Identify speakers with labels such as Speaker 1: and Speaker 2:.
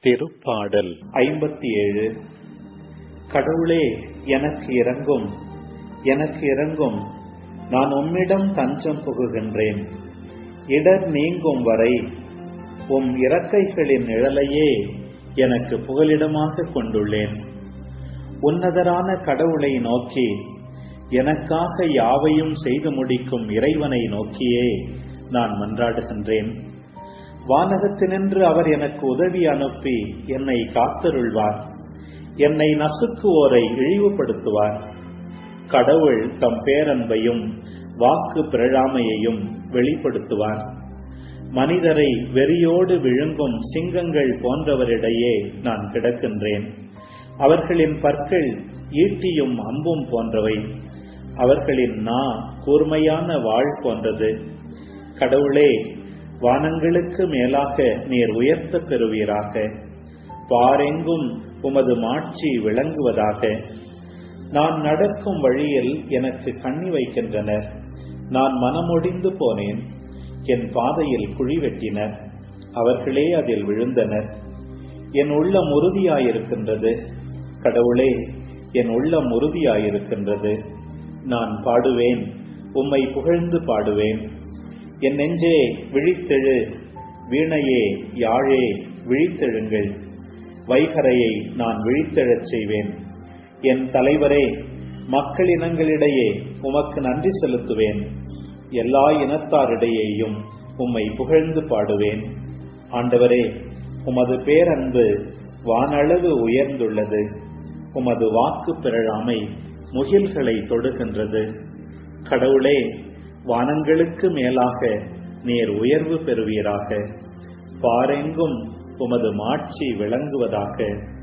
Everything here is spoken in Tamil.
Speaker 1: திருப்பாடல் 57. கடவுளே, எனக்கு இரங்கும், எனக்கு இரங்கும். நான் உம்மிடம் தஞ்சம் புகுகின்றேன். இடர் நீங்கும் வரை உம் இறக்கைகளின் நிழலையே எனக்கு புகலிடமாக கொண்டுள்ளேன். உன்னதரான கடவுளை நோக்கி, எனக்காக யாவையும் செய்து முடிக்கும் இறைவனை நோக்கியே நான் மன்றாடுகின்றேன். வானகத்தினின்று அவர் எனக்கு உதவி அனுப்பி என்னை காத்தருள்வார். என்னை நசுக்குவோரை இழிவுபடுத்துவார். கடவுள் தம் பேரன்பையும் வாக்கு பிறழாமையையும் வெளிப்படுத்துவார். மனிதரை வெறியோடு விழுங்கும் சிங்கங்கள் போன்றவரிடையே நான் கிடக்கின்றேன். அவர்களின் பற்கள் ஈட்டியும் அம்பும் போன்றவை. அவர்களின் நா கூர்மையான வாள் போன்றது. கடவுளே, வானங்களுக்கு மேலாக நீர் உயர்த்த பெறுவீராக. பாரெங்கும் உமது மாட்சி விளங்குவதாக. நான் நடக்கும் வழியில் எனக்கு கண்ணி வைக்கின்றனர். நான் மனமொடிந்து போனேன். என் பாதையில் குழி வெட்டினர். அவர்களே அதில் விழுந்தனர். என் உள்ளம் உறுதியாயிருக்கின்றது. கடவுளே, என் உள்ளம் உறுதியாயிருக்கின்றது. நான் பாடுவேன், உம்மை புகழ்ந்து பாடுவேன். என் நெஞ்சே விழித்தெழு, வீணையே யாழே விழித்தெழுங்கள். வைகரையை நான் விழித்தெழச் செய்வேன். என் தலைவரே, மக்களினங்களிடையே உமக்கு நன்றி செலுத்துவேன். எல்லா இனத்தாரிடையேயும் உம்மை புகழ்ந்து பாடுவேன். ஆண்டவரே, உமது பேரன்பு வானளவு உயர்ந்துள்ளது. உமது வாக்கு பிறழாமை முகில்களை தொடுகின்றது. கடவுளே, வானங்களுக்கு மேலாக நீர் உயர்வு பெறுவீராக. பாரெங்கும் உமது மாட்சி விளங்குவதாக.